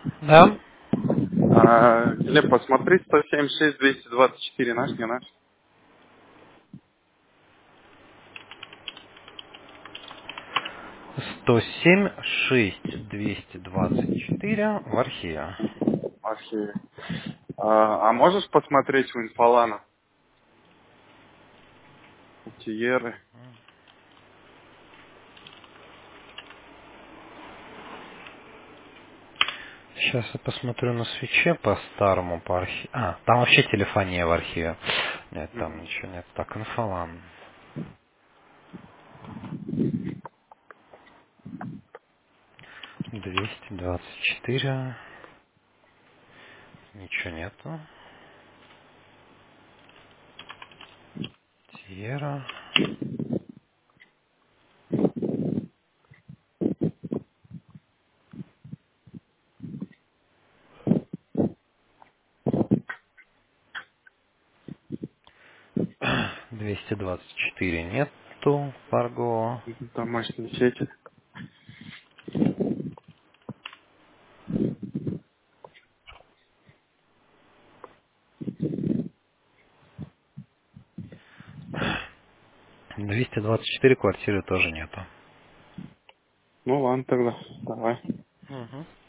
Да? Глеб, посмотри, 176-224, наш, не наш? 107-6-224 в архиве. Архиве. А можешь посмотреть у Инфолана, у Тиеры? Сейчас я посмотрю на свече по старому, по архиву. А, там вообще телефония в архиве. Нет, там Мгм. ничего нет. Так, инфолан. 224. Ничего нету. Тиера. 224 нету. Фарго. Домашние сети. 224 квартиры тоже нету. Ну ладно тогда, давай. Мгм.